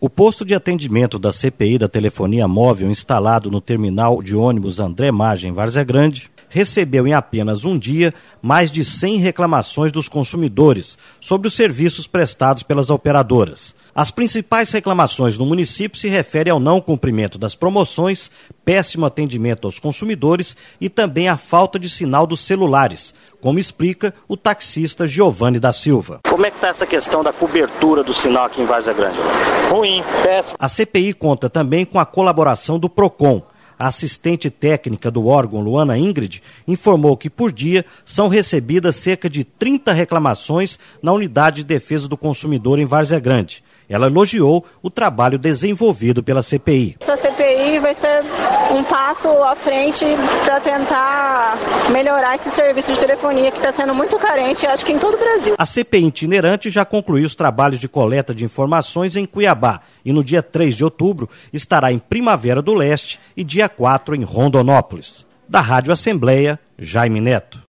O posto de atendimento da CPI da telefonia móvel instalado no terminal de ônibus André Maggi, em Várzea Grande, recebeu em apenas um dia mais de 100 reclamações dos consumidores sobre os serviços prestados pelas operadoras. As principais reclamações no município se referem ao não cumprimento das promoções, péssimo atendimento aos consumidores e também à falta de sinal dos celulares, como explica o taxista Giovanni da Silva. Como é que está essa questão da cobertura do sinal aqui em Várzea Grande? Ruim, péssimo. A CPI conta também com a colaboração do PROCON. A assistente técnica do órgão, Luana Ingrid, informou que por dia são recebidas cerca de 30 reclamações na Unidade de Defesa do Consumidor em Várzea Grande. Ela elogiou o trabalho desenvolvido pela CPI. Essa CPI vai ser um passo à frente para tentar melhorar esse serviço de telefonia que está sendo muito carente, acho que em todo o Brasil. A CPI itinerante já concluiu os trabalhos de coleta de informações em Cuiabá e no dia 3 de outubro estará em Primavera do Leste e dia 4 em Rondonópolis. Da Rádio Assembleia, Jaime Neto.